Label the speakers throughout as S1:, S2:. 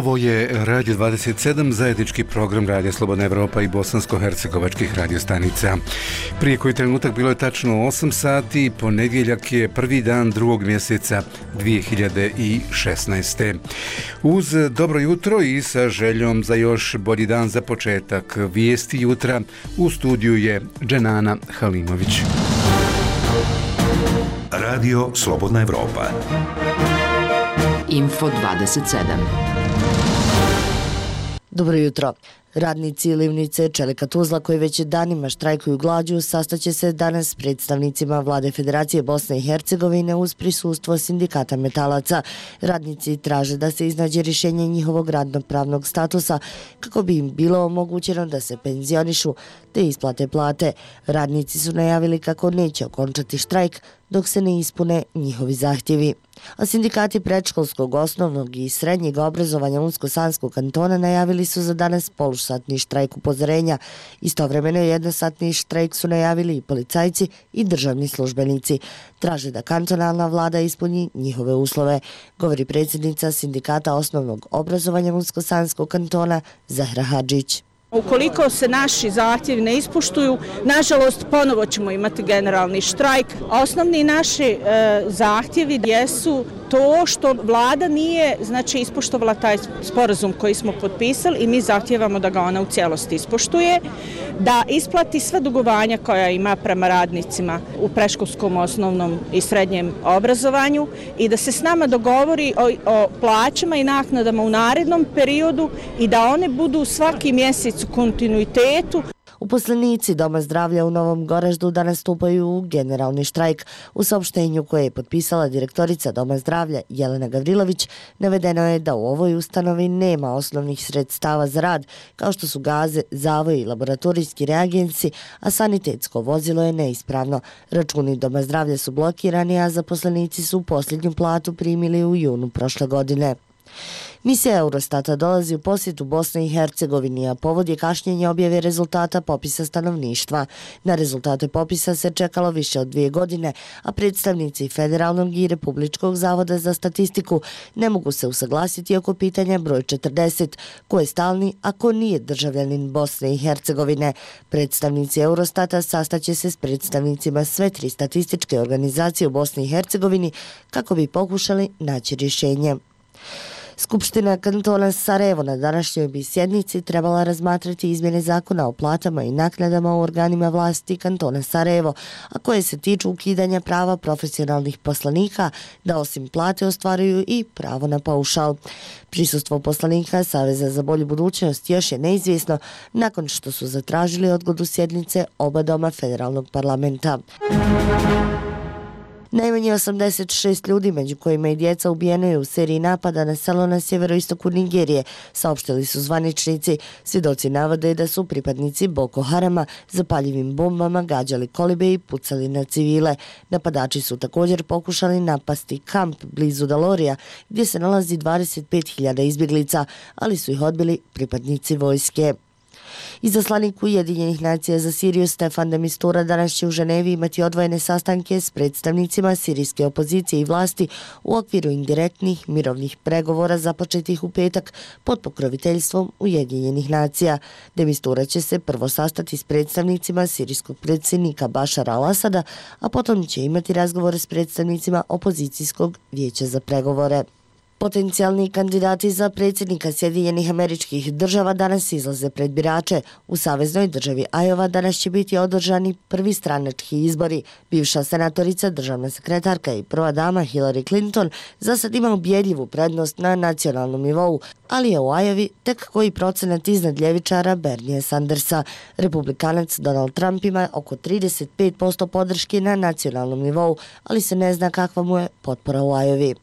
S1: Ovo je Radio 27, zajednički program Radija Slobodna Evropa i bosansko-hercegovačkih radiostanica. Prije koji trenutak bilo je tačno 8 sati, ponedjeljak je prvi dan drugog mjeseca 2016. Uz dobro jutro i sa željom za još bolji dan za početak vijesti jutra, u studiju je Dženana Halimović.
S2: Radio Slobodna Evropa.
S3: Info 27.
S4: Dobro jutro. Radnici Livnice Čelika Tuzla koji već danima štrajkuju glađu sastaće se danas s predstavnicima Vlade Federacije Bosne i Hercegovine uz prisustvo sindikata metalaca. Radnici traže da se iznađe rješenje njihovog radnopravnog statusa kako bi im bilo omogućeno da se penzionišu te isplate plate. Radnici su najavili kako neće okončati štrajk dok se ne ispune njihovi zahtjevi. A sindikati predškolskog, osnovnog i srednjeg obrazovanja Unsko-Sanskog kantona najavili su za danas polušsatni štrajk upozorenja. Istovremeno jednosatni štrajk su najavili i policajci i državni službenici. Traže da kantonalna vlada ispuni njihove uslove, govori predsjednica sindikata osnovnog obrazovanja Unsko-Sanskog kantona Zahra Hadžić.
S5: Ukoliko se naši zahtjevi ne ispoštuju, nažalost ponovo ćemo imati generalni štrajk. Osnovni naši zahtjevi jesu to što vlada nije ispoštovala taj sporazum koji smo potpisali i mi zahtijevamo da ga ona u cijelosti ispoštuje, da isplati sva dugovanja koja ima prema radnicima u predškolskom, osnovnom i srednjem obrazovanju i da se s nama dogovori o plaćama i naknadama u narednom periodu i da one budu svaki mjesec u kontinuitetu.
S4: Uposlenici Doma zdravlja u Novom Goraždu danas stupaju u generalni štrajk. U saopštenju koje je potpisala direktorica Doma zdravlja Jelena Gavrilović navedeno je da u ovoj ustanovi nema osnovnih sredstava za rad, kao što su gaze, zavoj i laboratorijski reagensi, a sanitetsko vozilo je neispravno. Računi Doma zdravlja su blokirani, a zaposlenici su posljednju platu primili u junu prošle godine. Misija Eurostata dolazi u posjetu Bosne i Hercegovini, a povod je kašnjenje objave rezultata popisa stanovništva. Na rezultate popisa se čekalo više od 2 godine, a predstavnici Federalnog i Republičkog zavoda za statistiku ne mogu se usaglasiti oko pitanja broj 40, ko je stalni, a ko nije državljanin Bosne i Hercegovine. Predstavnici Eurostata sastaće se s predstavnicima sve 3 statističke organizacije u Bosni i Hercegovini kako bi pokušali naći rješenje. Skupština kantona Sarajevo na današnjoj bi sjednici trebala razmatrati izmjene zakona o platama i naknadama u organima vlasti kantona Sarajevo, a koje se tiču ukidanja prava profesionalnih poslanika da osim plate ostvaruju i pravo na paušal. Prisustvo poslanika Saveza za bolju budućnost još je neizvjesno nakon što su zatražili odgodu sjednice oba doma federalnog parlamenta. Najmanje 86 ljudi, među kojima i djeca, ubijeno je u seriji napada na selo na sjeveroistoku Nigerije, saopštili su zvaničnici. Svjedoci navode da su pripadnici Boko Harama zapaljivim bombama gađali kolibe i pucali na civile. Napadači su također pokušali napasti kamp blizu Dalorija, gdje se nalazi 25.000 izbjeglica, ali su ih odbili pripadnici vojske. Izaslanik Ujedinjenih nacija za Siriju Stefan de Mistura danas će u Ženevi imati odvojene sastanke s predstavnicima sirijske opozicije i vlasti u okviru indirektnih mirovnih pregovora započetih u petak pod pokroviteljstvom Ujedinjenih nacija. De Mistura će se prvo sastati s predstavnicima sirijskog predsjednika Bašara al-Asada, a potom će imati razgovore s predstavnicima opozicijskog vijeća za pregovore. Potencijalni kandidati za predsjednika Sjedinjenih Američkih Država danas izlaze pred birače. U saveznoj državi Iowa danas će biti održani prvi stranački izbori. Bivša senatorica, državna sekretarka i prva dama Hillary Clinton za sad ima ubjedljivu prednost na nacionalnom nivou, ali je u Iowi tek koji procenat iznad ljevičara Bernie Sandersa. Republikanac Donald Trump ima oko 35% podrške na nacionalnom nivou, ali se ne zna kakva mu je potpora u Iowi.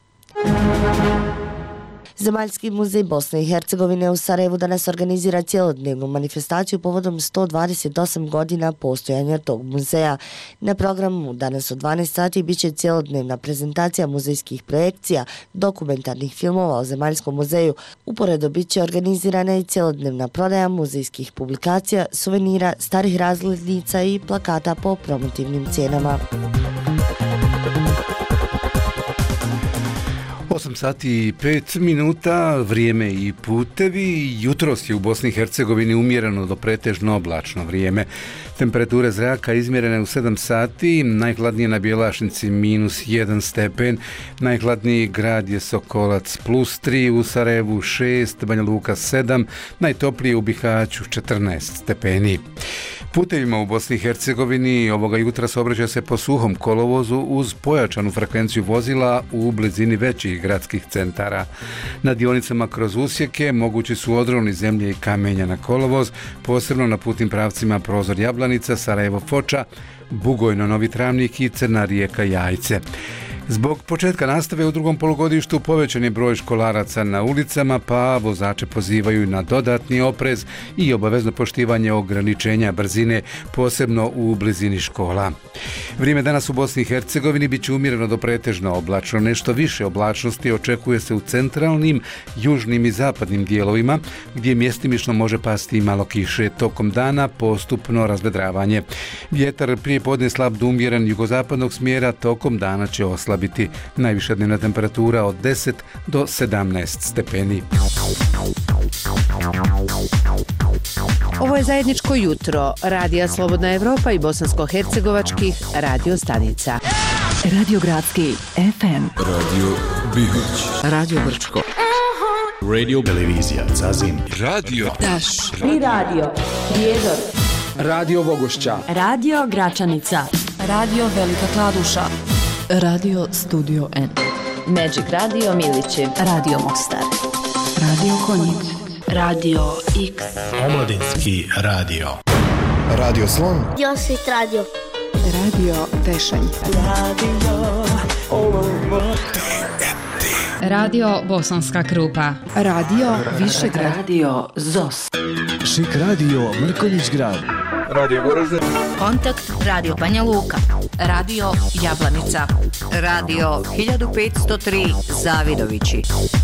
S4: Zemaljski muzej Bosne i Hercegovine u Sarajevu danas organizira cjelodnevnu manifestaciju povodom 128 godina postojanja tog muzeja. Na programu danas od 12 sati bit će cjelodnevna prezentacija muzejskih projekcija, dokumentarnih filmova o Zemaljskom muzeju. Uporedo bit će organizirana i cjelodnevna prodaja muzejskih publikacija, suvenira, starih razglednica i plakata po promotivnim cijenama.
S1: 8 sati i 5 minuta, vrijeme i putevi. Jutros je u Bosni i Hercegovini umjereno do pretežno oblačno vrijeme. Temperature zraka izmjerene u 7 sati, najhladnije na Bjelašnici -1 stepen, najhladniji grad je Sokolac +3, u Sarajevu 6, Banja Luka 7, najtoplije u Bihaću 14 stepeni. Putevima u Bosni i Hercegovini ovoga jutra saobraća se po suhom kolovozu uz pojačanu frekvenciju vozila u blizini većih gradskih centara. Na dionicama kroz usjeke mogući su odroni zemlje i kamenja na kolovoz, posebno na putnim pravcima Prozor Jablanica, Sarajevo Foča, Bugojno Novi Travnik i Crna Rijeka Jajce. Zbog početka nastave u drugom polugodištu povećan je broj školaraca na ulicama, pa vozače pozivaju na dodatni oprez i obavezno poštivanje ograničenja brzine, posebno u blizini škola. Vrijeme danas u Bosni i Hercegovini bit će umjereno do pretežno oblačno. Nešto više oblačnosti očekuje se u centralnim, južnim i zapadnim dijelovima, gdje mjestimično može pasti i malo kiše. Tokom dana postupno razvedravanje. Vjetar prije podne slab do umjeren jugozapadnog smjera, tokom dana će oslabiti. Najviša dnevna temperatura od 10 do 17 stepeni.
S3: Ovo je zajedničko jutro Radija Slobodna Evropa i bosansko-hercegovačkih radio stanica.
S6: Radio Gradski FM,
S7: Radio Bihoć,
S6: Radio Brčko,
S7: Radio Televizija Zazin,
S6: Radio Daš
S8: i Radio Prijedor,
S9: Radio Vogošća,
S8: Radio Gračanica, Radio Velika Kladuša,
S6: Radio Studio N,
S8: Magic Radio Milići,
S6: Radio Mostar, Radio Konjic,
S8: Radio X,
S10: Omladinski radio,
S11: Radio Slon,
S12: Josit Radio,
S6: Radio Tešanj,
S13: Radio Bosanska Krupa,
S6: Radio Višegrad,
S8: Radio ZOS,
S10: Šik Radio Mrkonjić Grad,
S9: Radio Goražde,
S14: Kontakt Radio Banja Luka,
S15: Radio Jablanica, Radio 1503 Zavidovići,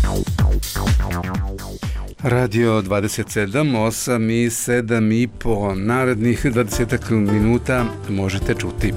S1: Radio 27, 8 i 7 i po narednih 20 minuta možete čuti.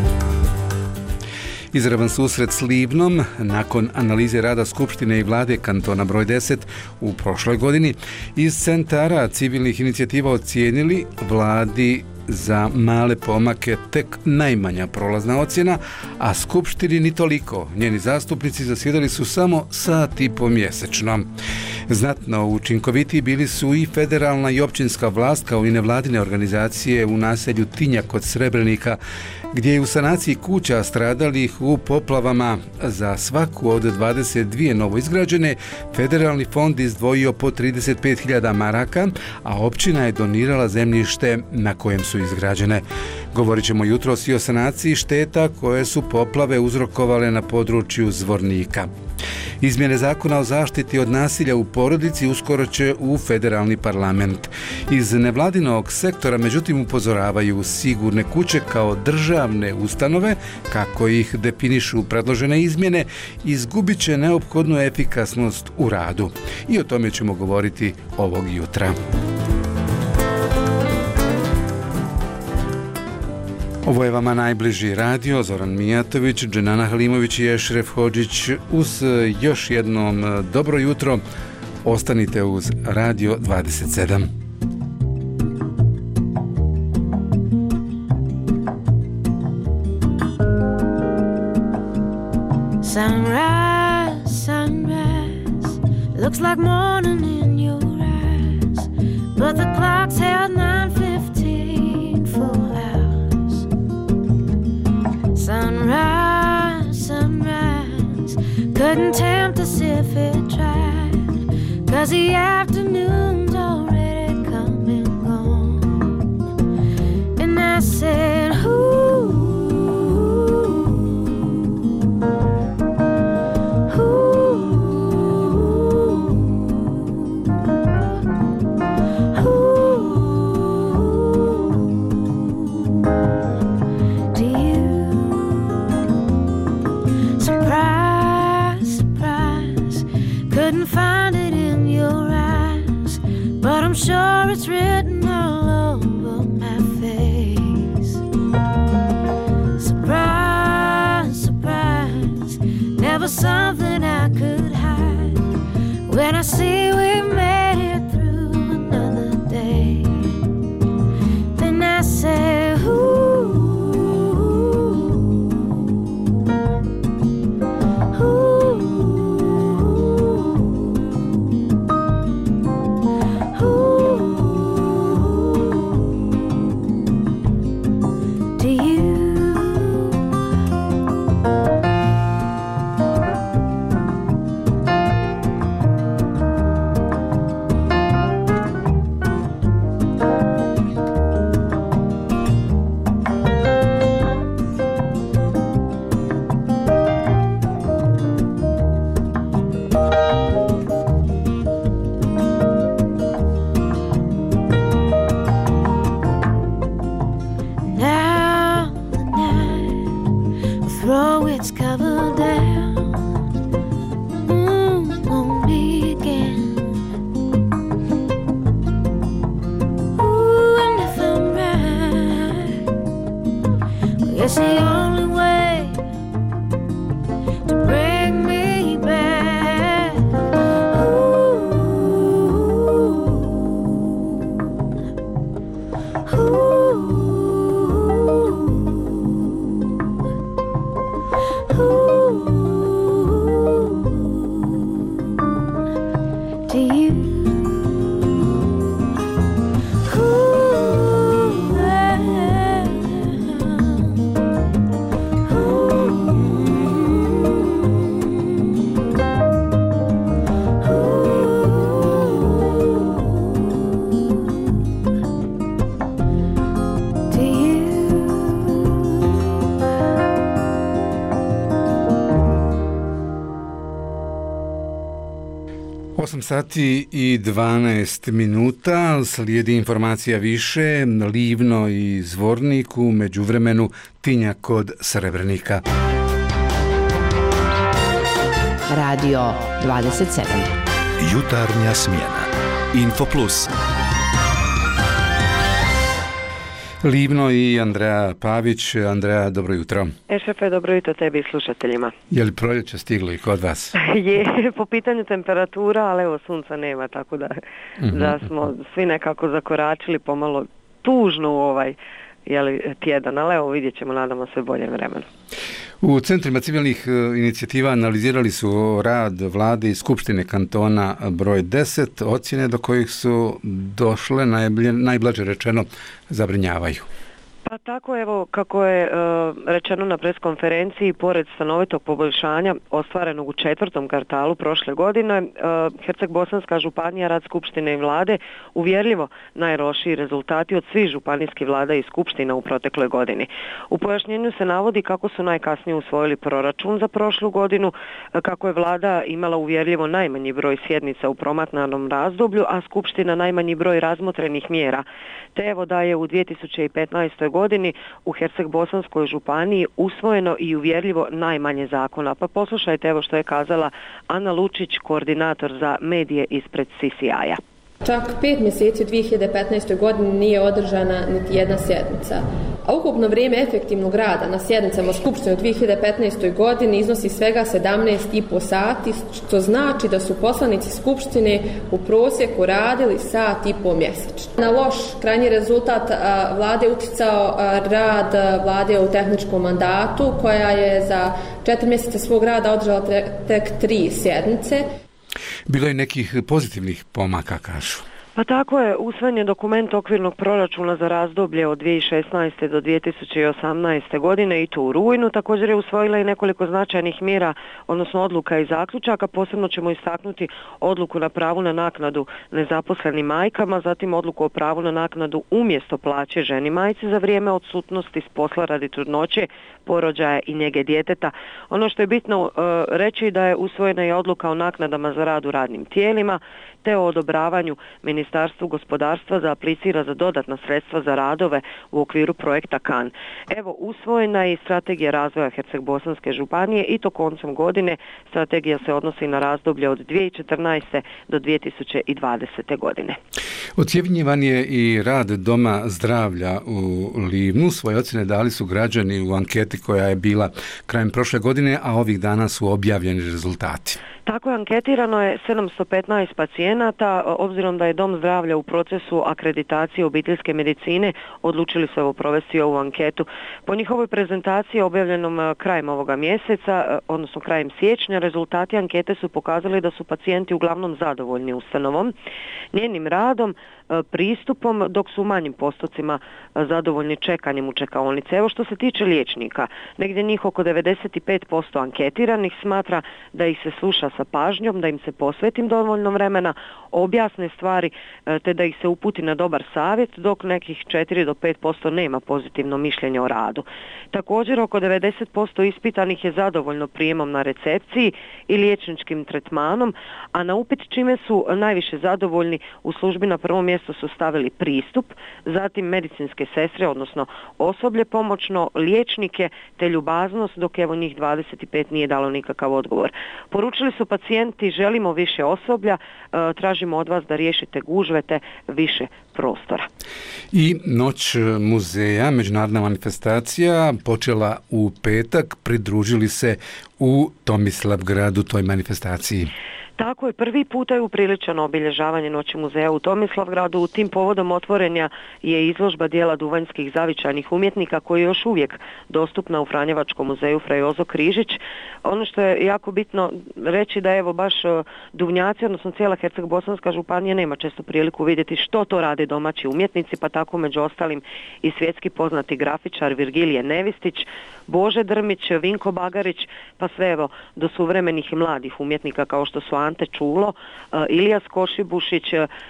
S1: Izravan susret s Livnom nakon analize rada Skupštine i vlade kantona broj 10 u prošloj godini iz centara civilnih inicijativa ocijenili vladi za male pomake tek najmanja prolazna ocjena, a Skupštini ni toliko. Njeni zastupnici zasjedali su samo sat i po mjesečno. Znatno učinkovitiji bili su i federalna i općinska vlast kao i nevladine organizacije u naselju Tinjak kod Srebrenika, gdje je u sanaciji kuća stradalih u poplavama za svaku od 22 novoizgrađene federalni fond izdvojio po 35.000 maraka, a općina je donirala zemljište na kojem su izgrađene. Govorit ćemo jutros i o sanaciji šteta koje su poplave uzrokovale na području Zvornika. Izmjene zakona o zaštiti od nasilja u porodici uskoro će u federalni parlament. Iz nevladinog sektora međutim upozoravaju sigurne kuće kao državne ustanove, kako ih definišu predložene izmjene, izgubit će neophodnu efikasnost u radu. I o tome ćemo govoriti ovog jutra. Ovo je vama najbliži radio, Zoran Mijatović, Dženana Halimović i Ešref Hodžić uz još jednom dobro jutro. Ostanite uz Radio 27.
S16: Sunrise, sunrise, looks like morning in your eyes, but the clock's held 9:15 full hours. Sunrise, sunrise, couldn't tempt us if it tried, 'cause the afternoon's already come and gone. And I said, ooh, I'm sure it's written all over my face. Surprise, surprise, never was something I could hide. When I see we made it through another day, then I say, ooh.
S1: Sati i 12 minuta, slijedi informacija više, Livno i Zvornik, u međuvremenu Tinjak kod Srebrenika.
S3: Radio 27.
S2: Jutarnja smjena. Info Plus.
S1: Livno i Andreja Pavić. Andreja, dobro jutro.
S12: Šefe, dobro jutro tebi i slušateljima.
S1: Je li proljeće stiglo i kod vas?
S12: Je, po pitanju temperatura, ali evo sunca nema, tako da smo svi nekako zakoračili pomalo tužno u ovaj tjedan, ali evo vidjet ćemo, nadamo se boljem vremenu.
S1: U centrima civilnih inicijativa analizirali su rad vlade i Skupštine kantona broj 10, ocjene do kojih su došle najblaže rečeno zabrinjavaju.
S12: Pa tako evo kako je rečeno na preskonferenciji, pored stanovitog poboljšanja ostvarenog u 4. kvartalu prošle godine, Herceg-Bosanska županija, rad Skupštine i vlade uvjerljivo najlošiji rezultati od svih županijskih vlada i skupština u protekloj godini. U pojašnjenju se navodi kako su najkasnije usvojili proračun za prošlu godinu, kako je vlada imala uvjerljivo najmanji broj sjednica u promatranom razdoblju, a skupština najmanji broj razmotrenih mjera. Te evo da je u 2015. godini u Herceg-Bosanskoj županiji usvojeno i uvjerljivo najmanje zakona. Pa poslušajte evo što je kazala Ana Lučić, koordinator za medije ispred CCI-a.
S17: Čak 5 mjeseci u 2015. godini nije održana niti jedna sjednica. A ukupno vrijeme efektivnog rada na sjednicama Skupštine u 2015. godini iznosi svega 17,5 sati, što znači da su poslanici Skupštine u prosjeku radili sat i pol mjesečno. Na loš krajnji rezultat vlade utjecao rad vlade u tehničkom mandatu, koja je za 4 mjeseca svog rada održala tek 3 sjednice.
S1: Bilo je nekih pozitivnih pomaka, kažu.
S12: Pa tako je, usvojen je dokument okvirnog proračuna za razdoblje od 2016. do 2018. godine i to u rujnu. Također je usvojila i nekoliko značajnih mjera, odnosno odluka i zaključaka. Posebno ćemo istaknuti odluku na pravu na naknadu nezaposlenim majkama, zatim odluku o pravu na naknadu umjesto plaće ženi majci za vrijeme odsutnosti s posla radi trudnoće, porođaja i njege djeteta. Ono što je bitno reći da je usvojena i odluka o naknadama za rad u radnim tijelima, te o odobravanju ministarstva Ministarstvu gospodarstva da aplicira za dodatna sredstva za radove u okviru projekta KAN. Evo, usvojena je i strategija razvoja Herceg-Bosanske županije i to koncem godine. Strategija se odnosi na razdoblje od 2014. do 2020. godine.
S1: Ocjenjivan je i rad Doma zdravlja u Livnu. Svoje ocjene dali su građani u anketi koja je bila krajem prošle godine, a ovih dana su objavljeni rezultati.
S12: Tako je, anketirano je 715 pacijenata. Obzirom da je Dom zdravlja u procesu akreditacije obiteljske medicine, odlučili su evo provesti ovu anketu. Po njihovoj prezentaciji objavljenom krajem ovoga mjeseca, odnosno krajem siječnja, rezultati ankete su pokazali da su pacijenti uglavnom zadovoljni ustanovom, njenim radom, pristupom, dok su u manjim postocima zadovoljni čekanjem u čekaonice. Evo, što se tiče liječnika, negdje njih oko 95% anketiranih smatra da ih se sluša sa pažnjom, da im se posveti dovoljno vremena, objasne stvari te da ih se uputi na dobar savjet, dok nekih 4 do 5% nema pozitivno mišljenje o radu. Također oko 90% ispitanih je zadovoljno prijemom na recepciji i liječničkim tretmanom, a na upit čime su najviše zadovoljni u službi na prvom mjestu su stavili pristup, zatim medicinske sestre, odnosno osoblje pomoćno, liječnike te ljubaznost, dok evo njih 25 nije dalo nikakav odgovor. Poručili su pacijenti: želimo više osoblja, tražimo od vas da riješite gužve te više prostora.
S1: I Noć muzeja, međunarodna manifestacija, počela u petak, pridružili se u Tomislavgradu toj manifestaciji.
S12: Tako je, prvi puta je upriličeno obilježavanje Noći muzeja u Tomislavgradu. U tim povodom otvorenja je izložba dijela duvanjskih zavičajnih umjetnika koja je još uvijek dostupna u Franjevačkom muzeju Fra Jozo Križić. Ono što je jako bitno reći da evo baš Duvnjaci, odnosno cijela Herceg-Bosanska županija nema često priliku vidjeti što to rade domaći umjetnici, pa tako među ostalim i svjetski poznati grafičar Virgilije Nevistić, Bože Drmić, Vinko Bagarić, pa sve evo do suvremenih i mladih umjetnika kao što su Ante Čulo, Ilijas Košibušić,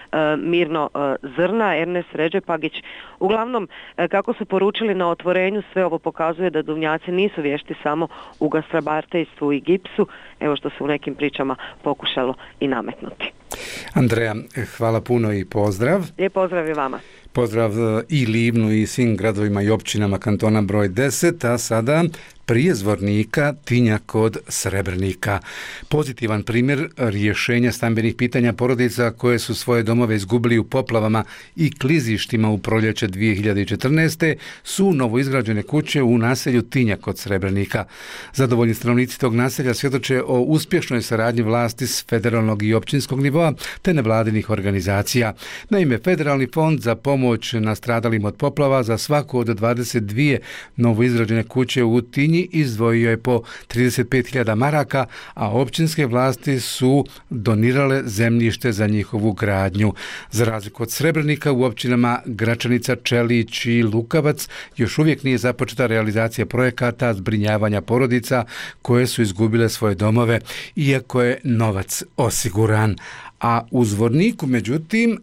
S12: Mirno Zrna, Ernest Ređepagić. Uglavnom, kako su poručili na otvorenju, sve ovo pokazuje da Duvnjaci nisu vješti samo u gastrobardejstvu i gipsu, evo što se u nekim pričama pokušalo i nametnuti.
S1: Andreja, hvala puno i pozdrav.
S12: Lijep pozdrav i vama.
S1: Pozdrav i Livnu i svim gradovima i općinama kantona broj 10, a sada prije Zvornika Tinjak kod Srebrenika. Pozitivan primjer rješenja stambenih pitanja porodica koje su svoje domove izgubili u poplavama i klizištima u proljeće 2014. su novoizgrađene kuće u naselju Tinjak kod Srebrenika. Zadovoljni stanovnici tog naselja svjedoče o uspješnoj saradnji vlasti s federalnog i općinskog nivoa te nevladinih organizacija. Naime, Federalni fond za pomoć nastradalim od poplava za svaku od 22 novoizgrađene kuće u Tinji izdvojio je po 35.000 maraka, a općinske vlasti su donirale zemljište za njihovu gradnju. Za razliku od Srebrenika, u općinama Gračanica, Čelić i Lukavac još uvijek nije započeta realizacija projekata zbrinjavanja porodica koje su izgubile svoje domove, iako je novac osiguran. A u Zvorniku, međutim,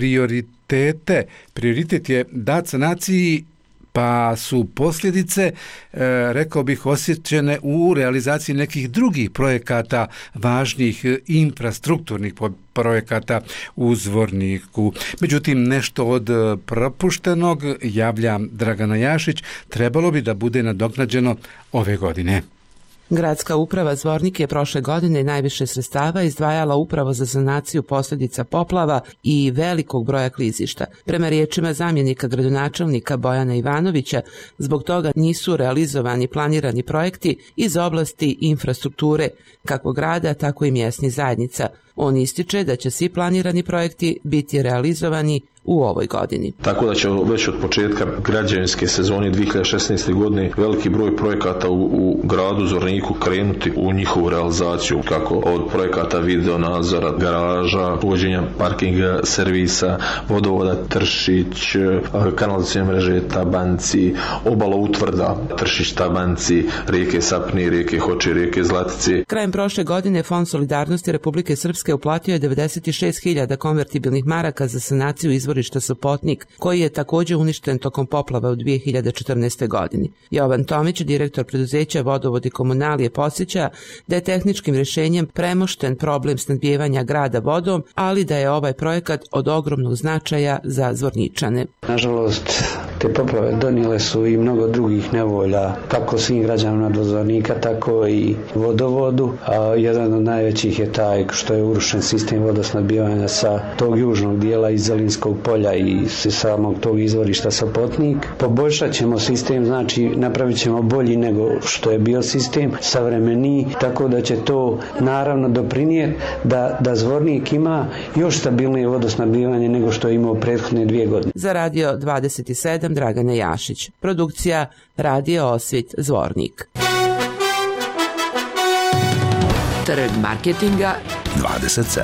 S1: prioritet je dat sanaciji, pa su posljedice, rekao bih, osjećene u realizaciji nekih drugih projekata, važnih infrastrukturnih projekata u Zvorniku. Međutim, nešto od propuštenog, javlja Dragana Jašić, trebalo bi da bude nadoknađeno ove godine.
S18: Gradska uprava Zvornik je prošle godine najviše sredstava izdvajala upravo za sanaciju posljedica poplava i velikog broja klizišta. Prema riječima zamjenika gradonačelnika Bojana Ivanovića, zbog toga nisu realizovani planirani projekti iz oblasti infrastrukture, kako grada, tako i mjesnih zajednica. On ističe da će svi planirani projekti biti realizovani u ovoj godini.
S19: Tako da će već od početka građevinske sezone 2016. godine veliki broj projekata u gradu Zvorniku krenuti u njihovu realizaciju, kako od projekata video nadzora, garaža, uvođenja parking servisa, vodovoda Tršić, kanalizacijne mreže Tabanci, obala utvrda Tršić Tabanci, rijeke Sapni, rijeke Hoče, rijeke Zlatice.
S18: Krajem prošle godine Fond solidarnosti Republike Srpske Hrvatske uplatio je 96.000 konvertibilnih maraka za sanaciju izvorišta Sopotnik, koji je također uništen tokom poplava u 2014. godini. Jovan Tomić, direktor preduzeća Vodovod i komunalije, podsjeća da je tehničkim rješenjem premošten problem snabdijevanja grada vodom, ali da je ovaj projekat od ogromnog značaja za Zvorničane.
S20: Nažalost, te poplave donijele su i mnogo drugih nevolja, kako svim građanima Zvornika, tako i vodovodu, a jedan od najvećih je taj što je urušen sistem vodosnabdijevanja sa tog južnog dijela iz Zelinskog polja i samog tog izvorišta Sopotnik. Poboljšat ćemo sistem, znači napravit ćemo bolji nego što je bio sistem, savremeniji, tako da će to naravno doprinijeti da Zvornik ima još stabilnije vodosnabdijevanje nego što je imao prethodne 2 godine.
S18: Za Radio 27 Dragana Jašić. Produkcija Radio Osvit Zvornik.
S8: Trg marketinga
S2: 27.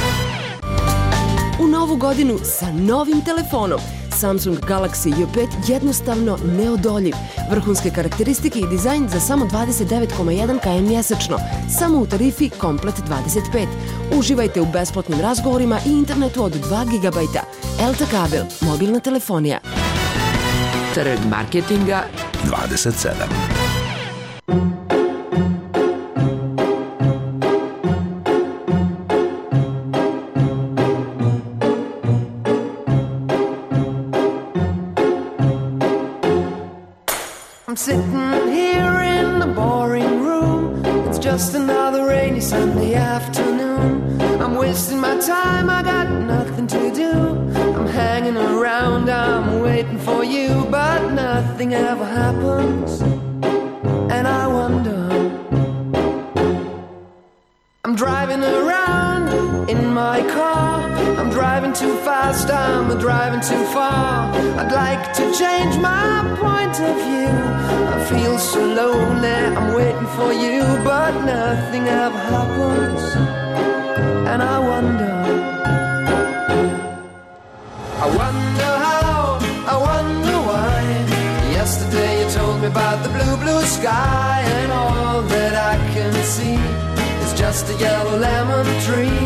S21: U novu godinu sa novim telefonom. Samsung Galaxy J5 jednostavno neodoljiv. Vrhunske karakteristike i dizajn za samo 29,1 km mjesečno. Samo u tarifi Komplet 25. Uživajte u besplatnim razgovorima i internetu od 2 GB. Elta kabel, mobilna telefonija.
S8: Trg marketinga
S2: 27.
S22: I'm sitting here in the boring room. It's just another rainy Sunday afternoon. I'm wasting my time, I got nothing to do. I'm hanging around, I'm waiting for you, but nothing ever happens. And I wonder, I'm driving around in my car. I'm driving too fast, I'm driving too far. I'd like to change my point of view. I feel so lonely, I'm waiting for you, but nothing ever happens. And I wonder how, I wonder why. Yesterday you told me about the blue, blue sky, and all that I can see is just a yellow lemon tree.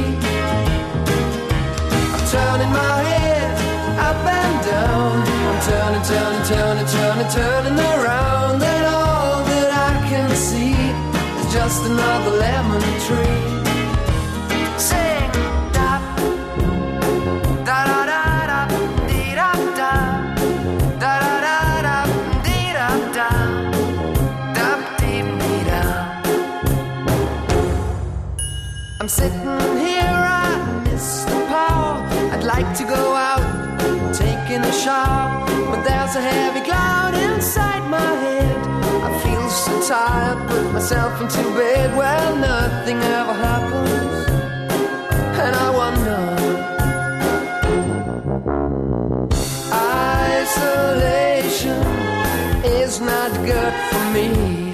S22: I'm turning my head up and down. I'm turning, turning, turning, turning, turning around, and all that I can see is just another lemon tree. Sing, da, da da da da, dee da da, da da da da, dee da da, da dee dee da. I'm sitting here, I miss the power. I'd like to go out, taking a shower, but there's a heavy cloud inside my head. I feel so tired, put myself into bed. Well, nothing ever happens, and I wonder. Isolation is not good for me.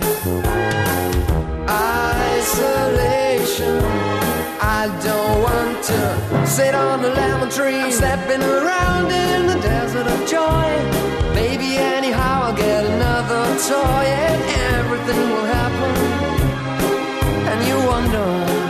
S22: Isolation, I don't want to sit on a lemon tree. I'm stepping around in the desert of joy. Maybe anyhow I'll get another toy, and everything will happen. And you wonder,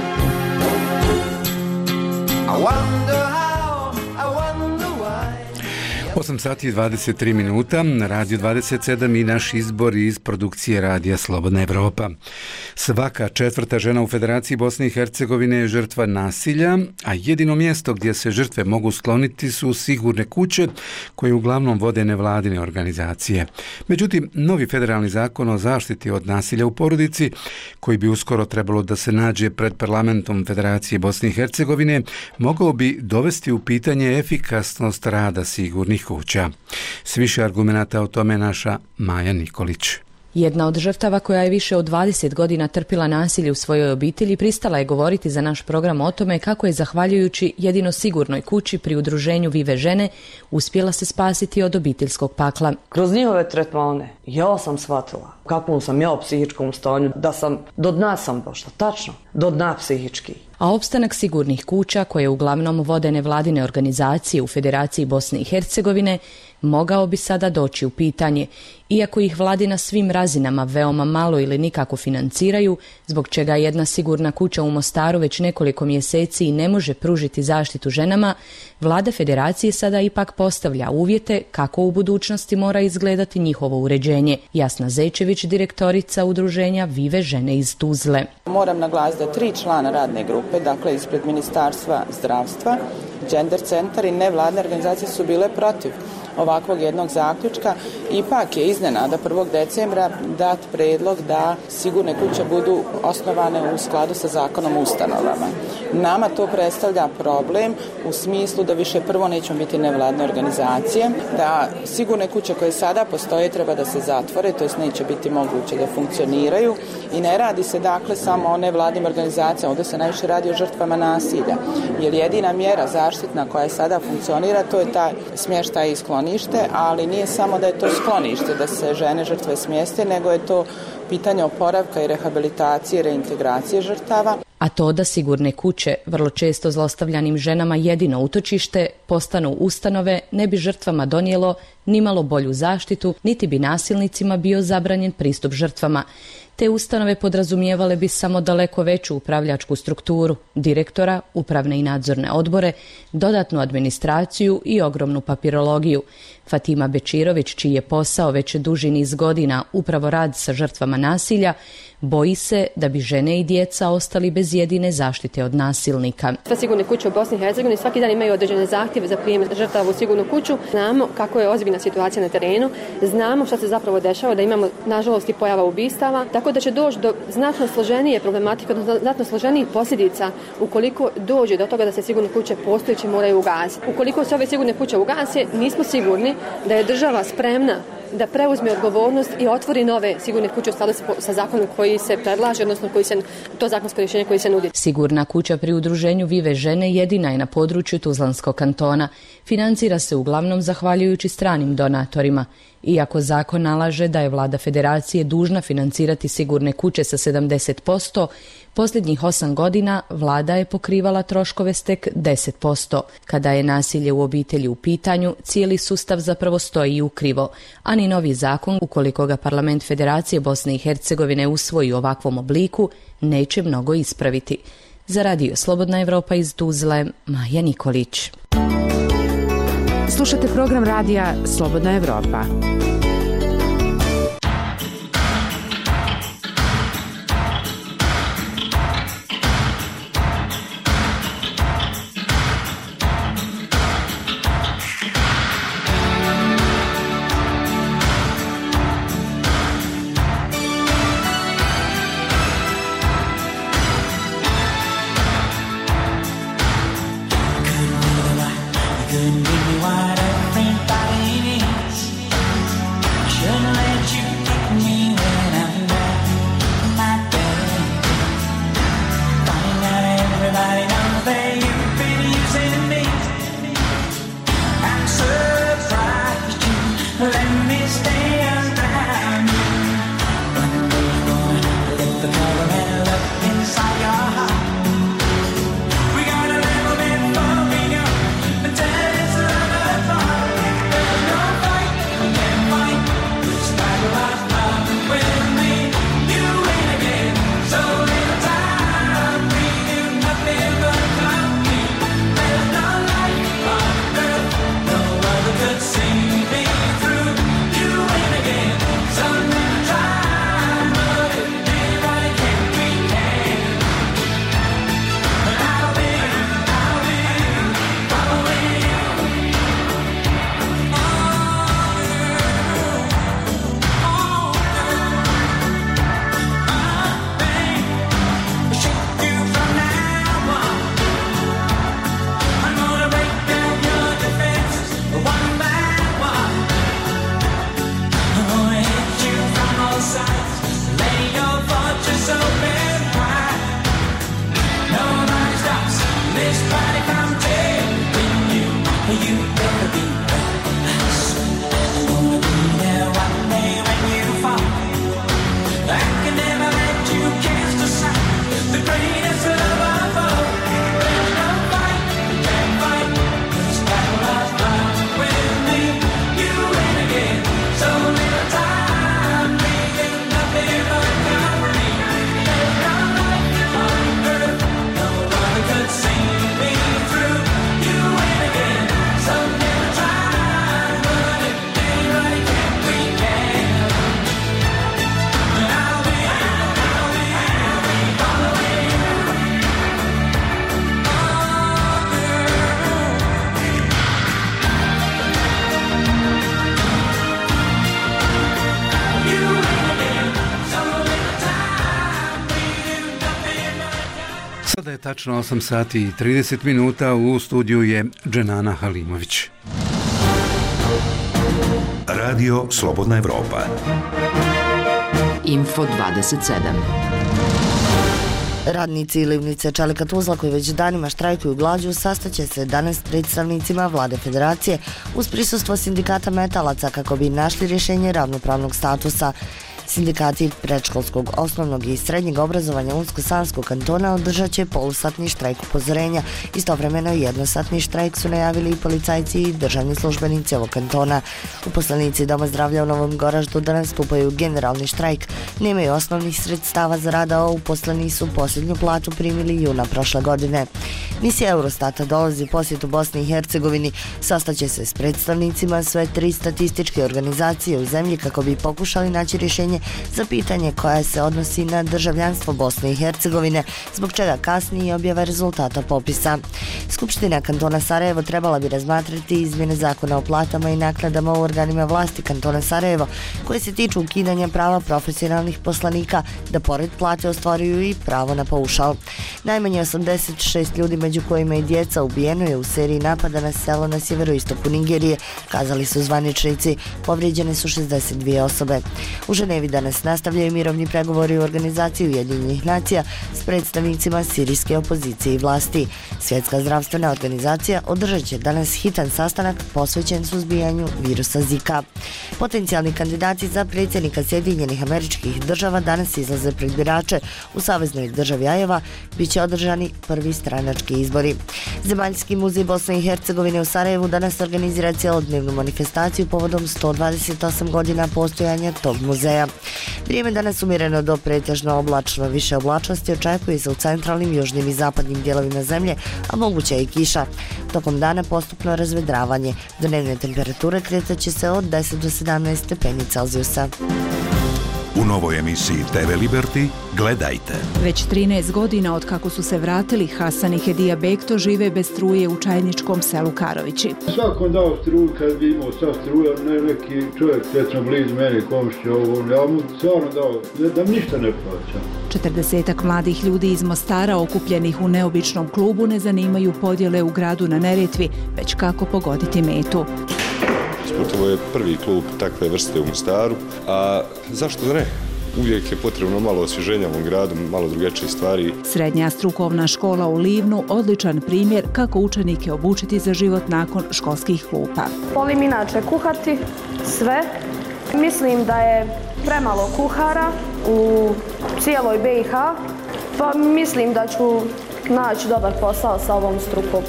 S22: I wonder how, I wonder why.
S1: 8 sati i 23 minuta, na Radio 27 i naš izbor iz produkcije Radija Slobodna Evropa. Svaka 4. žena u Federaciji Bosne i Hercegovine je žrtva nasilja, a jedino mjesto gdje se žrtve mogu skloniti su sigurne kuće koje uglavnom vode nevladine organizacije. Međutim, novi federalni zakon o zaštiti od nasilja u porodici, koji bi uskoro trebalo da se nađe pred parlamentom Federacije Bosne i Hercegovine, mogao bi dovesti u pitanje efikasnost rada sigurnih kuća. S više argumenata o tome naša Maja Nikolić.
S23: Jedna od žrtava koja je više od 20 godina trpila nasilje u svojoj obitelji pristala je govoriti za naš program o tome kako je zahvaljujući jedino sigurnoj kući pri udruženju Vive žene uspjela se spasiti od obiteljskog pakla.
S24: Kroz njihove tretmane ja sam shvatila kakvom sam ja u psihičkom stanju, da sam do dna sam došla, tačno, do dna psihički.
S23: A opstanak sigurnih kuća, koje uglavnom vode nevladine organizacije u Federaciji Bosne i Hercegovine, mogao bi sada doći u pitanje, iako ih vladi na svim razinama veoma malo ili nikako financiraju, zbog čega jedna sigurna kuća u Mostaru već nekoliko mjeseci ne može pružiti zaštitu ženama, vlada Federacije sada ipak postavlja uvjete kako u budućnosti mora izgledati njihovo uređenje. Jasna Zečević, direktorica udruženja Vive žene iz Tuzle.
S4: Moram naglasiti da 3 člana radne grupe, dakle ispred Ministarstva zdravstva, Gender centar i nevladne organizacije su bile protiv ovakvog jednog zaključka. Ipak je iznenada 1. decembra dat predlog da sigurne kuće budu osnovane u skladu sa zakonom o ustanovama. Nama to predstavlja problem u smislu da više prvo nećemo biti nevladne organizacije, da sigurne kuće koje sada postoje treba da se zatvore, to jest neće biti moguće da funkcioniraju i ne radi se dakle samo o nevladnim organizacijama, ovdje se najviše radi o žrtvama nasilja, jer jedina mjera zaštitna koja sada funkcionira to je taj smještaj i sklonište, ali nije samo da je to sklonište, da se žene žrtve smjeste, nego je to pitanje oporavka i rehabilitacije, reintegracije žrtava.
S23: A to da sigurne kuće, vrlo često zlostavljanim ženama jedino utočište, postanu ustanove, ne bi žrtvama donijelo ni malo bolju zaštitu, niti bi nasilnicima bio zabranjen pristup žrtvama. Te ustanove podrazumijevale bi samo daleko veću upravljačku strukturu, direktora, upravne i nadzorne odbore, dodatnu administraciju i ogromnu papirologiju. Fatima Bečirović, čiji je posao već duži niz godina upravo rad sa žrtvama nasilja, boji se da bi žene i djeca ostali bez jedine zaštite od nasilnika.
S17: Sve sigurne kuće u Bosni i Hercegovini svaki dan imaju određene zahtjeve za prijem žrtava u sigurnu kuću. Znamo kako je ozbiljna situacija na terenu, znamo šta se zapravo dešava, da imamo nažalost i pojava ubistava, tako da će doći do znatno složenije problematike, do znatno složenijih posljedica ukoliko dođe do toga da se sigurne kuće postojeće moraju ugasiti. Ukoliko se ove sigurne kuće ugase, nismo sigurni da je država spremna da preuzme odgovornost i otvori nove sigurne kuće u skladu sa zakonom koji se predlaže, odnosno to zakonsko rješenje koji se nudi.
S23: Sigurna kuća pri udruženju Vive žene jedina je na području Tuzlanskog kantona. Financira se uglavnom zahvaljujući stranim donatorima. Iako zakon nalaže da je vlada Federacije dužna financirati sigurne kuće sa 70%, posljednjih 8 godina vlada je pokrivala troškove s tek 10%. Kada je nasilje u obitelji u pitanju, cijeli sustav zapravo stoji ukrivo, a ni novi zakon, ukoliko ga Parlament Federacije Bosne i Hercegovine usvoji u ovakvom obliku, neće mnogo ispraviti. Za Radio Slobodna Evropa iz Tuzle, Maja Nikolić.
S3: Slušate program radija Slobodna Evropa.
S22: We're gonna live a bit for me, but tell us
S1: tačno 8 sati i 30 minuta, u studiju je Dženana Halimović.
S2: Radio Slobodna Evropa.
S3: Info 27.
S5: Radnici Livnice Čelika Tuzla koji već danima štrajkuju glađu sastaće se danas s predstavnicima vlade federacije uz prisustvo sindikata metalaca kako bi našli rješenje ravnopravnog statusa. Sindikati predškolskog, osnovnog i srednjeg obrazovanja Unsko-Sanskog kantona održat će polusatni štrajk upozorenja. Istovremeno jednosatni štrajk su najavili i policajci i državni službenici ovog kantona. Uposlenici Doma zdravlja u Novom Goraždu danas stupaju generalni štrajk. Nemaju osnovnih sredstava za rad, a uposleni su posljednju platu primili juna prošle godine. Misija Eurostata dolazi u posjetu Bosni i Hercegovini. Sastaće se s predstavnicima sve 3 statističke organizacije u zemlji kako bi pokušali naći rješenje za pitanje koja se odnosi na državljanstvo Bosne i Hercegovine, zbog čega kasni i objava rezultata popisa. Skupština kantona Sarajevo trebala bi razmatrati izmjene zakona o platama i naknadama u organima vlasti kantona Sarajevo, koje se tiču ukidanja prava profesionalnih poslanika da pored plate ostvaruju i pravo na paušal. Najmanje 86 ljudi, među kojima i djeca, ubijeno je u seriji napada na selo na sjeveroistoku Nigerije, kazali su zvaničnici. Povrijeđene su 62 osobe. U Ženevi danas nastavljaju mirovni pregovori u organizaciji Ujedinjenih nacija s predstavnicima sirijske opozicije i vlasti. Svjetska zdravstvena organizacija održat će danas hitan sastanak posvećen suzbijanju virusa Zika. Potencijalni kandidati za predsjednika Sjedinjenih Američkih Država danas izlaze pred birače. U saveznoj državi Ajova bit će održani prvi stranački izbori. Zemaljski muzej Bosne i Hercegovine u Sarajevu danas organizira cjelodnevnu manifestaciju povodom 128 godina postojanja tog muzeja. Vrijeme danas umjereno do pretežno oblačno, više oblačnosti očekuje se u centralnim, južnim i zapadnim dijelovima zemlje, a moguća je i kiša. Tokom dana postupno razvedravanje. Dnevne temperature kretat će se od 10 do 17 stepeni Celzijusa.
S2: U novoj emisiji TV Liberty gledajte.
S7: Već 13 godina od kako su se vratili Hasan i Hedija Bekto žive bez struje u čajničkom selu Karovići.
S11: Svakom dao struju kad bi imao sva struja, neki čovjek recimo blizu mene, komšće ovom, ja mu stvarno dao da ništa ne plaća.
S7: 40-ak mladih ljudi iz Mostara okupljenih u neobičnom klubu ne zanimaju podjele u gradu na Neretvi, već kako pogoditi metu.
S13: Sportovo je prvi klub takve vrste u Mostaru, a zašto da ne? Uvijek je potrebno malo osvježenja u ovom gradu, malo drugačije stvari.
S7: Srednja strukovna škola u Livnu odličan primjer kako učenike obučiti za život nakon školskih klupa.
S25: Volim inače kuhati sve. Mislim da je premalo kuhara u cijeloj BiH, pa mislim da ću naći dobar posao sa ovom strukom.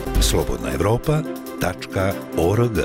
S2: slobodnaevropa.org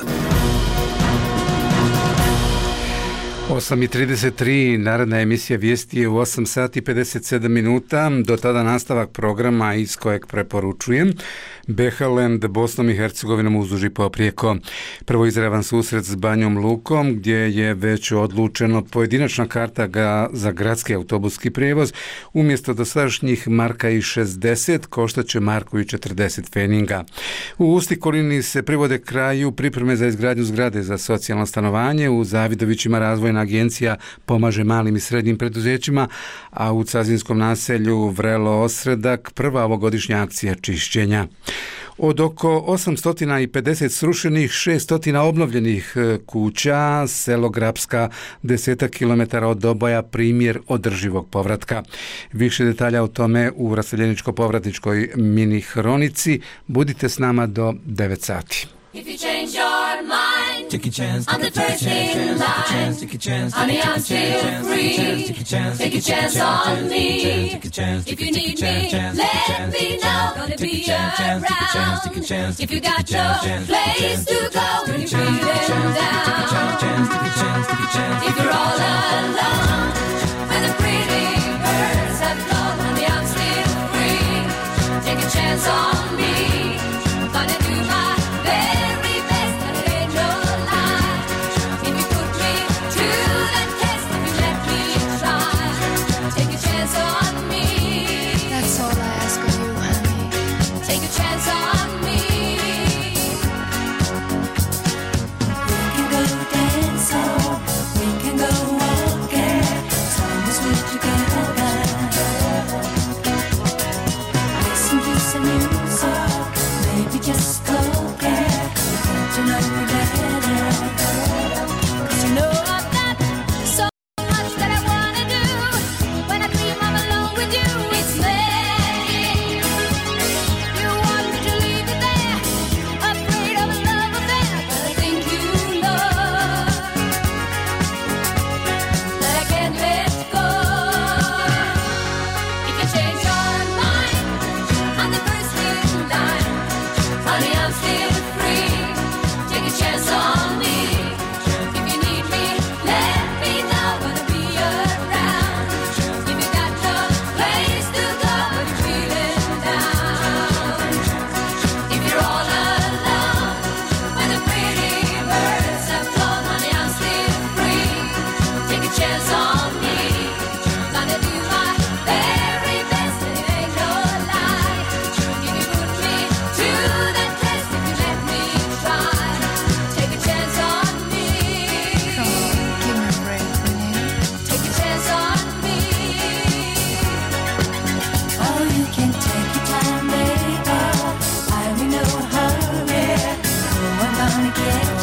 S1: 8:33, naredna emisija vijesti je u 8 sati 57 minuta, do tada nastavak programa iz kojeg preporučujem Behaland Bosnom i Hercegovinom uzduž i poprijeko. Prvo izravan susret s Banjom Lukom gdje je već odlučeno pojedinačna karta za gradski autobuski prijevoz umjesto dosadašnjih marka i 60 koštaće marku i 40 feninga. U Ustikolini se privode kraju pripreme za izgradnju zgrade za socijalno stanovanje. U Zavidovićima razvojna agencija pomaže malim i srednjim preduzećima, a u Cazinskom naselju Vrelo Osredak prva ovogodišnja akcija čišćenja. Od oko 850 srušenih, 600 obnovljenih kuća, selo Grapska 10 km od Doboja primjer održivog povratka. Više detalja o tome u raseljeničko-povratničkoj mini hronici. Budite s nama do 9 sati.
S16: If you change your mind, take a chance, I'm the first in line. Honey, I'm still free. Take a chance on me. If you need me, let me know. Gonna be around. If you got no place to go when you're feeling down. If you're all alone, when the pretty birds have flown, honey, I'm still free. Take a chance on me. Gonna do my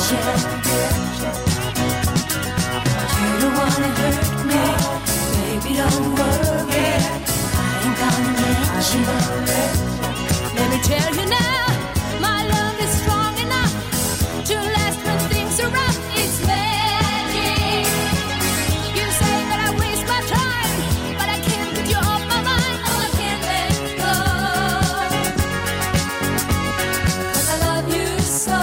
S16: You don't wanna hurt me, baby, don't worry. I ain't gonna let you. Let me tell you now, my love is strong enough to last when things are rough. It's magic. You say that I waste my time, but I can't get you off my mind. Oh, I can't let go, 'cause I love you so.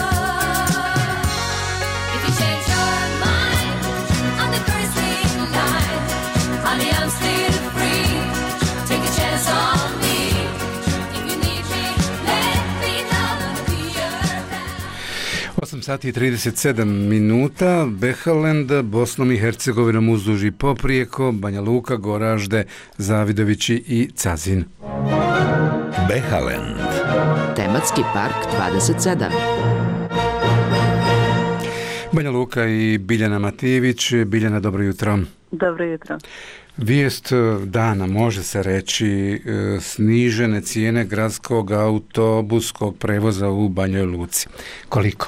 S16: If you change your mind on the first in line, honey, I'm still free. Take a chance on me. If you need me, let me know. I'll be around.
S1: 8 sati i 37 minuta, Behalend, Bosnom i Hercegovinom uzduži poprijeko, Banja Luka, Goražde, Zavidovići i Cazin.
S2: Behalend.
S3: Tematski park 27.
S1: Banja Luka i Biljana Matijević. Biljana, dobro jutro.
S6: Dobro jutro.
S1: Vijest dana, može se reći, snižene cijene gradskog autobuskog prevoza u Banjoj Luci. Koliko?